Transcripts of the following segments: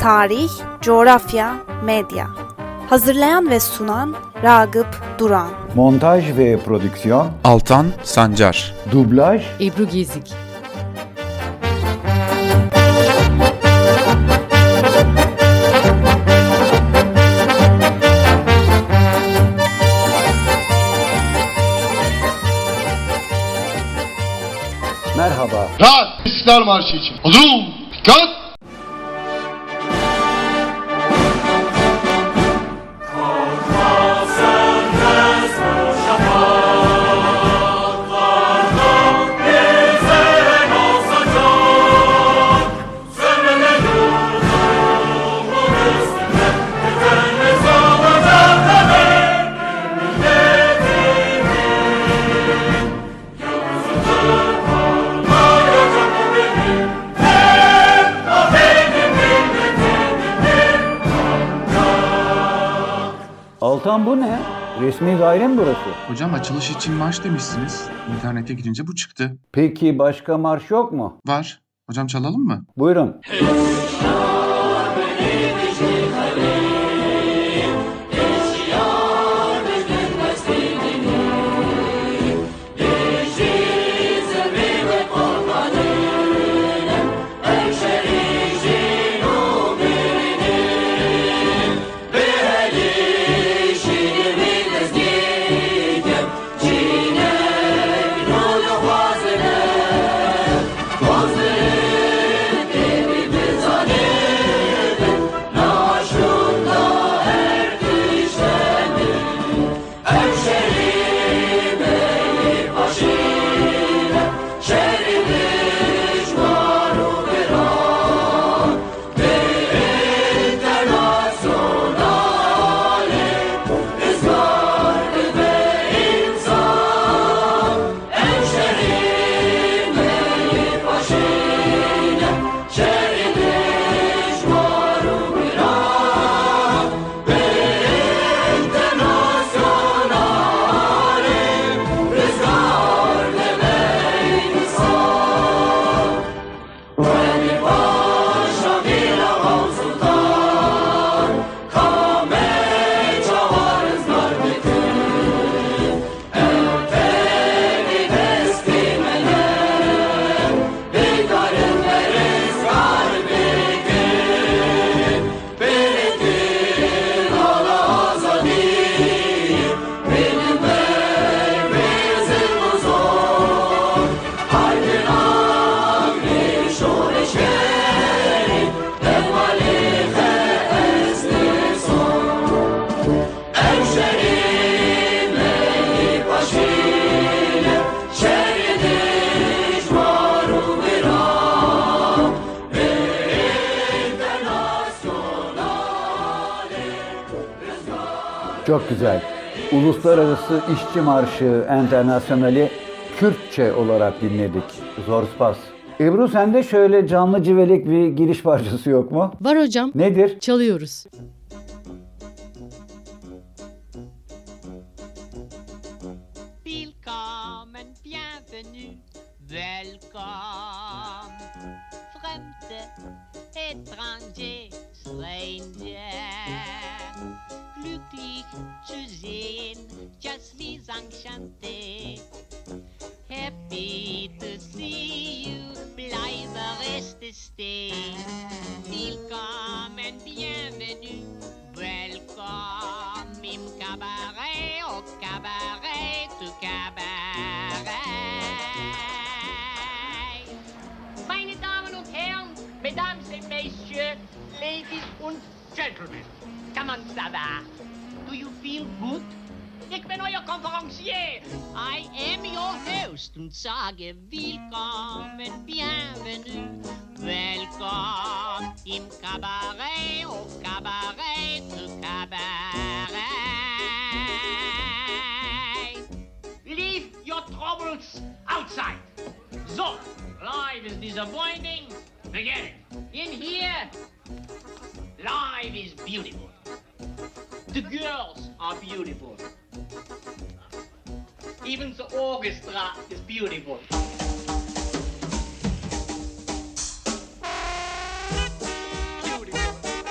tarih, coğrafya, medya. Hazırlayan ve sunan Ragıp Duran. Montaj ve prodüksiyon Altan Sancar. Dublaj Ebru Gezik. Merhaba. Rahat! İstiklal Marşı için. Hazır olun! Dikkat! Altan, bu ne? Resmi daire mi burası? Hocam açılış için marş demişsiniz. İnternete girince bu çıktı. Peki başka marş yok mu? Var. Hocam çalalım mı? Buyurun. Çok güzel. Uluslararası İşçi Marşı Enternasyonali Kürtçe olarak dinledik. Zor spas. Ebru, sende şöyle canlı civelek bir giriş parçası yok mu? Var hocam. Nedir? Çalıyoruz. Willkommen, bienvenue, welcome. Fremde, étranger, stranger. Glücklich zu sehen, just wie enchanté. Happy to see you, bleibe reste stay. Willkommen, bienvenue, welcome. Im cabaret, au cabaret, to cabaret. Meine Damen und Herren, Mesdames et Messieurs, Ladies und Gentlemen, comment ça va? Do you feel good? Ich bin euer Konferencier. I am your host und sage willkommen, bienvenue, welcome im Cabaret, au Cabaret, to Cabaret. Leave your troubles outside. So, life is disappointing. Forget it. In here, life is beautiful. The girls are beautiful. Even the orchestra is beautiful. Beautiful.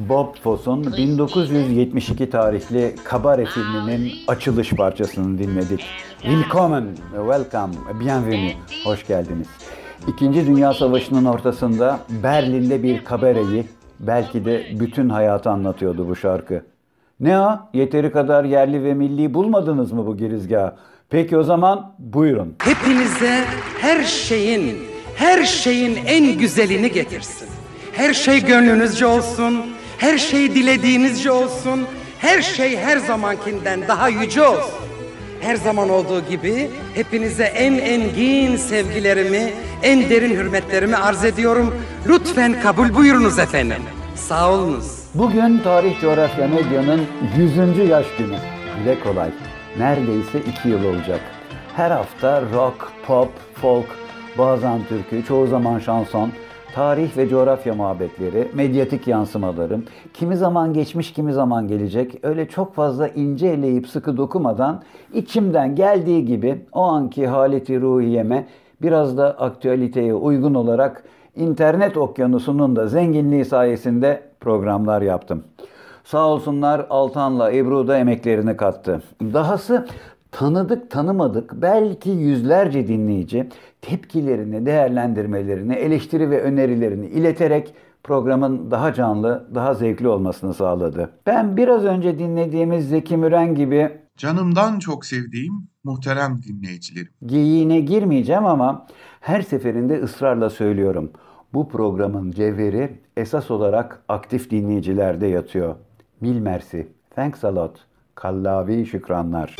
Bob Fosse'un 1972 tarihli Kabare filminin açılış parçasını dinledik. Willkommen, welcome, bienvenue, hoş geldiniz. İkinci Dünya Savaşı'nın ortasında Berlin'de bir kabareyi, belki de bütün hayatı anlatıyordu bu şarkı. Ne o? Yeteri kadar yerli ve milli bulmadınız mı bu girizgahı? Peki o zaman buyurun. Hepinize her şeyin en güzelini getirsin. Her şey gönlünüzce olsun, her şey dilediğinizce olsun, her şey her zamankinden daha yüce olsun. Her zaman olduğu gibi hepinize en engin sevgilerimi, en derin hürmetlerimi arz ediyorum. Lütfen kabul buyurunuz efendim. Sağ olunuz. Bugün Tarih Coğrafya Medya'nın 100. yaş günü. Dile kolay. Neredeyse 2 yıl olacak. Her hafta rock, pop, folk, bazen türkü, çoğu zaman şanson, tarih ve coğrafya muhabbetleri, medyatik yansımalarım, kimi zaman geçmiş, kimi zaman gelecek, öyle çok fazla ince eleyip sıkı dokumadan içimden geldiği gibi o anki haleti ruhiyeme biraz da aktüaliteye uygun olarak internet okyanusunun da zenginliği sayesinde programlar yaptım. Sağ olsunlar Altan'la Ebru da emeklerini kattı. Dahası tanıdık tanımadık belki yüzlerce dinleyici tepkilerini, değerlendirmelerini, eleştiri ve önerilerini ileterek programın daha canlı, daha zevkli olmasını sağladı. Ben biraz önce dinlediğimiz Zeki Müren gibi Canımdan çok sevdiğim muhterem dinleyicilerim. geyiğine girmeyeceğim ama her seferinde ısrarla söylüyorum. Bu programın cevheri esas olarak aktif dinleyicilerde yatıyor. Mil mersi. Thanks a lot. Kallavi şükranlar.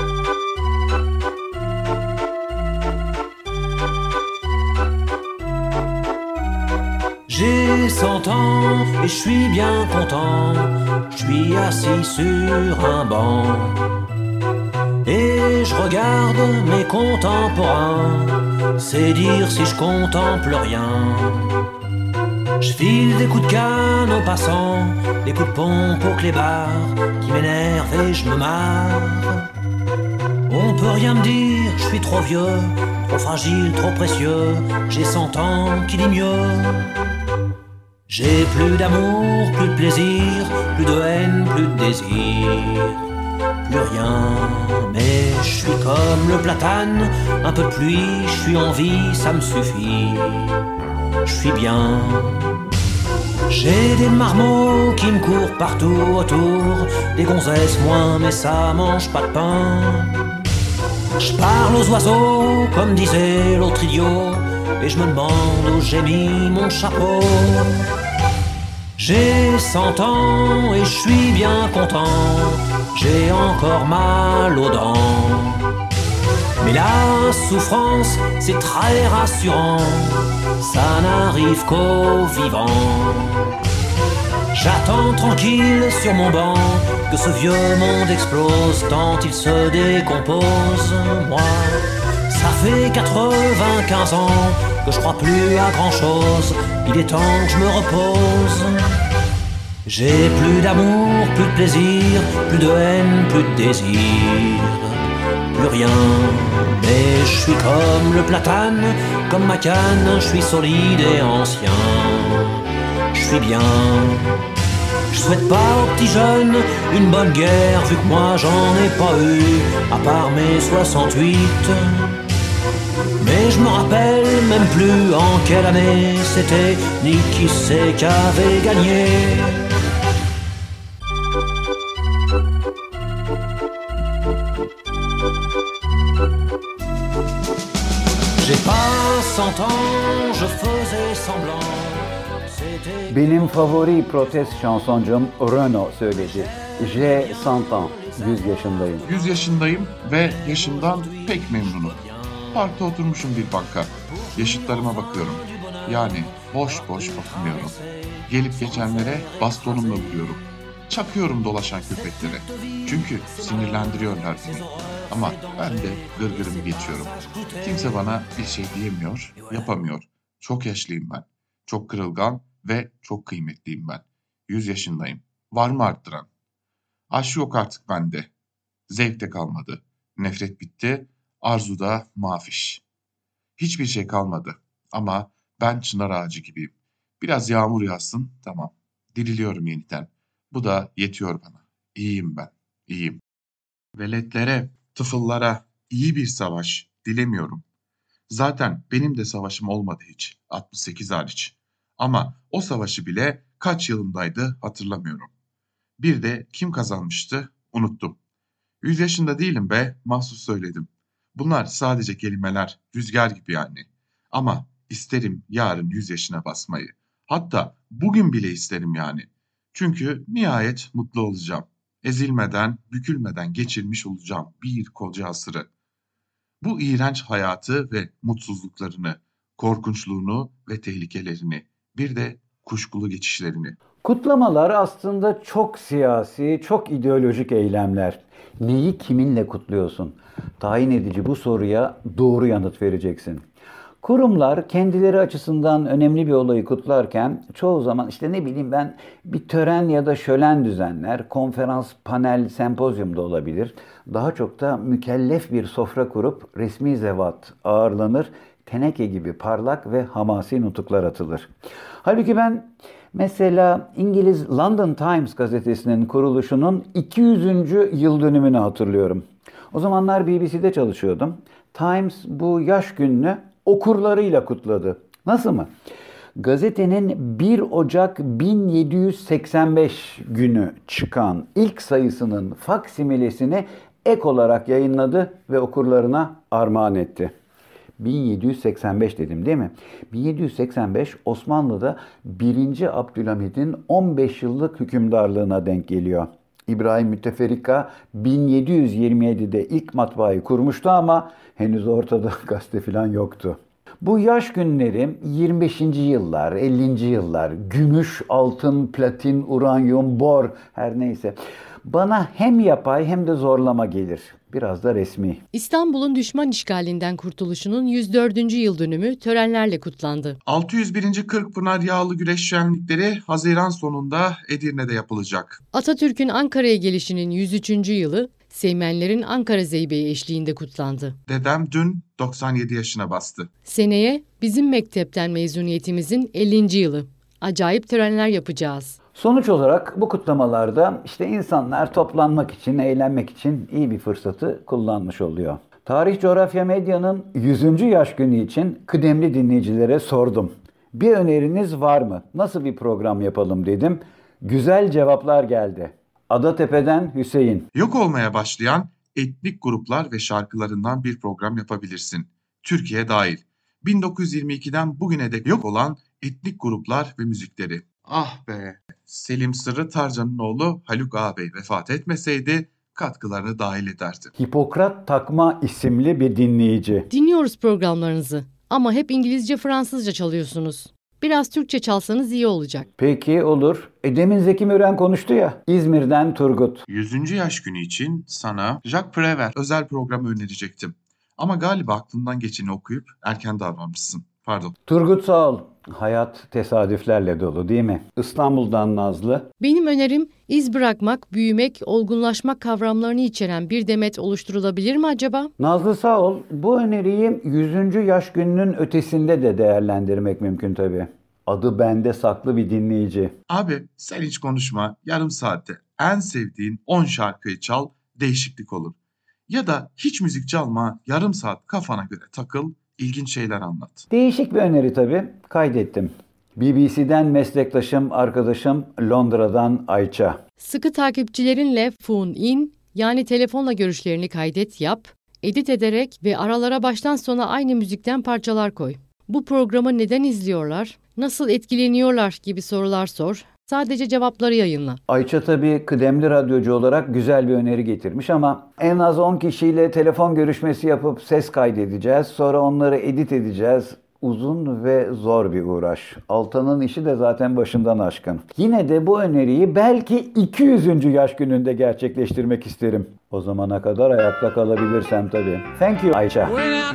J'ai 100 ans et je suis bien content. Je suis assis sur un banc et je regarde mes contemporains. C'est dire si je contemple rien. Je file des coups de canne aux passants, des coups de pompe aux clébards qui m'énervent et je me marre. On peut rien me dire, je suis trop vieux, trop fragile, trop précieux. J'ai 100 ans, qui dit mieux? J'ai plus d'amour, plus de plaisir, plus de haine, plus de désir, plus rien. Mais je suis comme le platane, un peu de pluie, je suis en vie, ça me suffit. Je suis bien. J'ai des marmots qui me courent partout autour, des gonzesses moins, mais ça mange pas de pain. Je parle aux oiseaux, comme disait l'autre idiot, et je me demande où j'ai mis mon chapeau. J'ai 100 ans et je suis bien content, j'ai encore mal aux dents. Mais la souffrance, c'est très rassurant, ça n'arrive qu'aux vivants. J'attends tranquille sur mon banc que ce vieux monde explose tant il se décompose. Moi, ça fait 95 ans que je crois plus à grand chose, il est temps que je me repose. J'ai plus d'amour, plus de plaisir, plus de haine, plus de désir, plus rien. Mais je suis comme le platane, comme ma canne, je suis solide et ancien. Je suis bien. Je souhaite pas aux petits jeunes une bonne guerre, vu que moi j'en ai pas eu, à part mes 68. Mais je me rappelle même plus en quelle année c'était, ni qui c'est qu'avait gagné. J'ai pas 100 ans, je faisais semblant. Benim favori protest şansoncum Renaud söyledi. J'ai 100 ans, 100 yaşındayım. 100 yaşındayım ve yaşımdan pek memnunum. Parkta oturmuşum bir banka. Yaşıtlarıma bakıyorum. Yani boş boş bakmıyorum. Gelip geçenlere bastonumla vuruyorum. Çakıyorum dolaşan köpeklere. Çünkü sinirlendiriyorlar beni. Ama ben de gırgırımı geçiyorum. Kimse bana bir şey diyemiyor, yapamıyor. Çok yaşlıyım ben. Çok kırılgan ve çok kıymetliyim ben. 100 yaşındayım. Var mı arttıran? Aşk yok artık bende. Zevk de kalmadı. Nefret bitti. Arzuda mafiş. Hiçbir şey kalmadı. Ama ben çınar ağacı gibiyim. Biraz yağmur yağsın, tamam. diriliyorum yeniden. Bu da yetiyor bana. İyiyim ben, iyiyim. Veletlere, tıfıllara iyi bir savaş dilemiyorum. Zaten benim de savaşım olmadı hiç, 68 hariç. Ama o savaşı bile kaç yılındaydı hatırlamıyorum. Bir de kim kazanmıştı unuttum. 100 yaşında değilim be, mahsus söyledim. Bunlar sadece kelimeler, rüzgar gibi yani. Ama isterim yarın 100 yaşına basmayı. Hatta bugün bile isterim yani. Çünkü nihayet mutlu olacağım. Ezilmeden, bükülmeden geçirmiş olacağım bir koca asırı. Bu iğrenç hayatı ve mutsuzluklarını, korkunçluğunu ve tehlikelerini, bir de kuşkulu geçişlerini. Kutlamalar aslında çok siyasi, çok ideolojik eylemler. Neyi kiminle kutluyorsun? Tayin edici bu soruya doğru yanıt vereceksin. Kurumlar kendileri açısından önemli bir olayı kutlarken çoğu zaman bir tören ya da şölen düzenler, konferans, panel, sempozyum da olabilir. Daha çok da mükellef bir sofra kurup resmi zevat ağırlanır, teneke gibi parlak ve hamasi nutuklar atılır. Halbuki ben mesela İngiliz London Times gazetesinin kuruluşunun 200. yıl dönümünü hatırlıyorum. O zamanlar BBC'de çalışıyordum. Times bu yaş gününü okurlarıyla kutladı. Nasıl mı? Gazetenin 1 Ocak 1785 günü çıkan ilk sayısının faksimilesini ek olarak yayınladı ve okurlarına armağan etti. 1785 dedim değil mi? 1785 Osmanlı'da 1. Abdülhamid'in 15 yıllık hükümdarlığına denk geliyor. İbrahim Müteferrika 1727'de ilk matbaayı kurmuştu ama henüz ortada gazete falan yoktu. Bu yaş günleri 25. yıllar, 50. yıllar, gümüş, altın, platin, uranyum, bor her neyse bana hem yapay hem de zorlama gelir. Biraz da resmi. İstanbul'un düşman işgalinden kurtuluşunun 104. yıl dönümü törenlerle kutlandı. 601. Kırkpınar Yağlı Güreş Şenlikleri Haziran sonunda Edirne'de yapılacak. Atatürk'ün Ankara'ya gelişinin 103. yılı Seymenlerin Ankara Zeybeği eşliğinde kutlandı. Dedem dün 97 yaşına bastı. Seneye bizim mektepten mezuniyetimizin 50. yılı. Acayip törenler yapacağız. Sonuç olarak bu kutlamalarda insanlar toplanmak için, eğlenmek için iyi bir fırsatı kullanmış oluyor. Tarih Coğrafya Medya'nın 100. yaş günü için kıdemli dinleyicilere sordum. Bir öneriniz var mı? Nasıl bir program yapalım dedim. Güzel cevaplar geldi. Adatepe'den Hüseyin. Yok olmaya başlayan etnik gruplar ve şarkılarından bir program yapabilirsin. Türkiye dahil. 1922'den bugüne dek yok olan etnik gruplar ve müzikleri. Ah be! Selim Sırrı Tarcan'ın oğlu Haluk ağabey vefat etmeseydi katkılarını dahil ederdi. Hipokrat Takma isimli bir dinleyici. Dinliyoruz programlarınızı ama hep İngilizce, Fransızca çalıyorsunuz. Biraz Türkçe çalsanız iyi olacak. Peki olur. Demin Zeki Müren konuştu ya. İzmir'den Turgut. 100. yaş günü için sana Jacques Prévert özel programı önerecektim. Ama galiba aklından geçeni okuyup erken davranmışsın. Pardon. Turgut sağ ol. Hayat tesadüflerle dolu değil mi? İstanbul'dan Nazlı. Benim önerim iz bırakmak, büyümek, olgunlaşmak kavramlarını içeren bir demet oluşturulabilir mi acaba? Nazlı sağ ol. Bu öneriyi 100. yaş gününün ötesinde de değerlendirmek mümkün tabii. Adı bende saklı bir dinleyici. Abi sen hiç konuşma. Yarım saatte en sevdiğin 10 şarkıyı çal, değişiklik olur. Ya da hiç müzik çalma, yarım saat kafana göre takıl, İlginç şeyler anlat. Değişik bir öneri tabii. Kaydettim. BBC'den meslektaşım, arkadaşım Londra'dan Ayça. Sıkı takipçilerinle phone in yani telefonla görüşlerini kaydet yap, edit ederek ve aralara baştan sona aynı müzikten parçalar koy. Bu programı neden izliyorlar, nasıl etkileniyorlar gibi sorular sor. Sadece cevapları yayınla. Ayça tabii kıdemli radyocu olarak güzel bir öneri getirmiş ama en az 10 kişiyle telefon görüşmesi yapıp ses kaydedeceğiz. Sonra onları edit edeceğiz. Uzun ve zor bir uğraş. Altan'ın işi de zaten başından aşkın. Yine de bu öneriyi belki 200. yaş gününde gerçekleştirmek isterim. O zamana kadar ayakta kalabilirsem tabii. Thank you Ayça.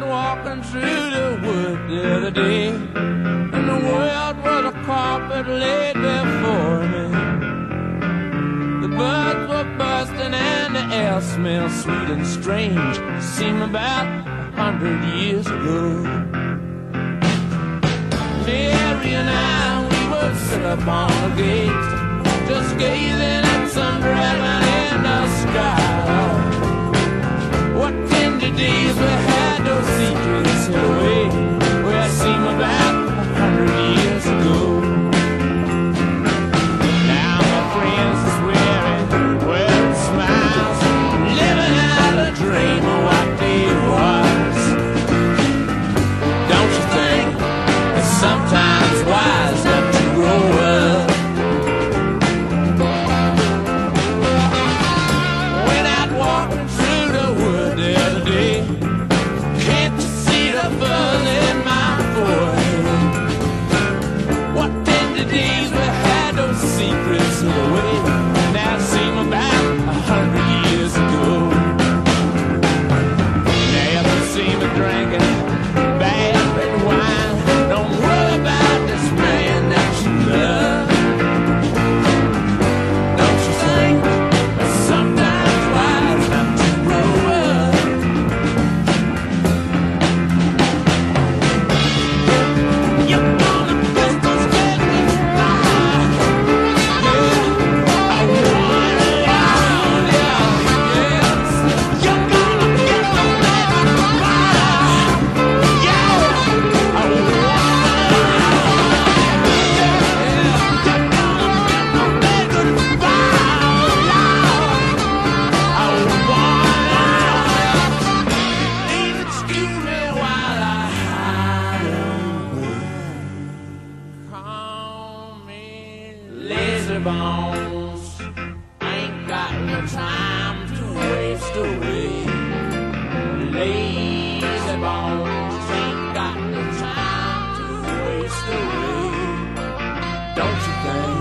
The birds were bursting and the air smelled sweet and strange. Seemed about 100 years ago. Mary and I, we would sit up on the gate just gazing at some dragon in the sky. What tender days we had, those secrets hid away, where I seem about 100 years ago. Now my friends are swearing, well, smiles, living out a dream of what they was. Don't you think it's sometimes wise not to grow up? When out walking through the wood the other day, can't you see the buzz in my forehead? What tender days we had, those secrets hid away, now seem about 100 years ago. Now you see me drinking bad red wine, don't worry about this man that you love. Don't you think it's sometimes wise not to grow up? You're gonna miss those days by. Yeah, I want it all, yes. You're gonna get those days by. Yeah, I want it all. Excuse me while I hide away. Call me lazy bones. Ain't got no time to waste away. Lazy bones. Ain't got no time to waste away. Don't you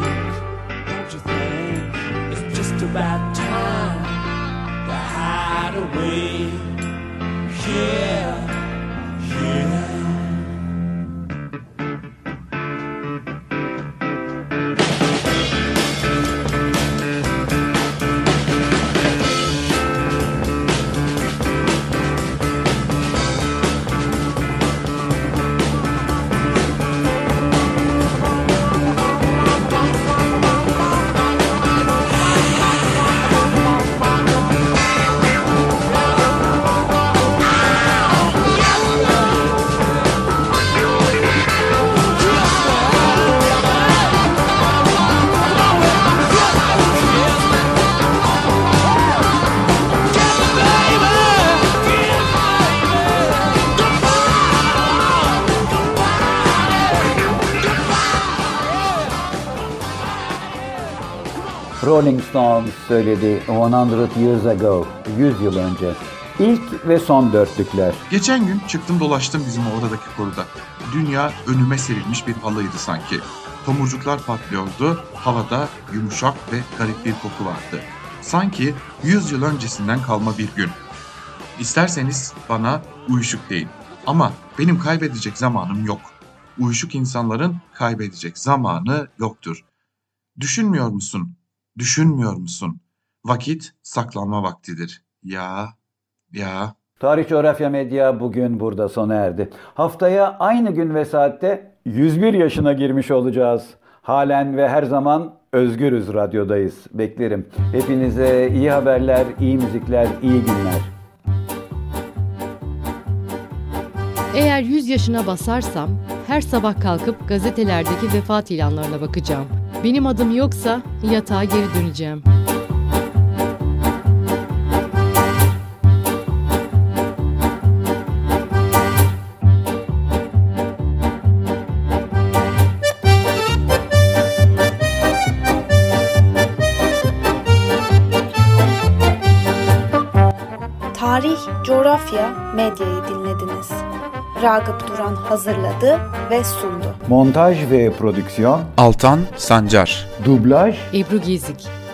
think it's just about time to hide away? Yeah, yeah. Rolling Stones söyledi 100 Years Ago, 100 yıl önce. İlk ve son dörtlükler. Geçen gün çıktım dolaştım bizim oradaki koruda. Dünya önüme serilmiş bir halıydı sanki. Tomurcuklar patlıyordu, havada yumuşak ve garip bir koku vardı. Sanki 100 yıl öncesinden kalma bir gün. İsterseniz bana uyuşuk deyin. Ama benim kaybedecek zamanım yok. Uyuşuk insanların kaybedecek zamanı yoktur. Düşünmüyor musun? Düşünmüyor musun? Vakit saklanma vaktidir. Ya. Tarih Coğrafya Medya bugün burada sona erdi. Haftaya aynı gün ve saatte 101 yaşına girmiş olacağız. Halen ve her zaman Özgürüz Radyo'dayız. Beklerim. Hepinize iyi haberler, iyi müzikler, iyi günler. Eğer 100 yaşına basarsam her sabah kalkıp gazetelerdeki vefat ilanlarına bakacağım. Benim adım yoksa yatağa geri döneceğim. Tarih, Coğrafya, Medya'yı dinlediniz. Ragıp Duran hazırladı ve sundu. Montaj ve prodüksiyon Altan Sancar. Dublaj Ebru Gezik.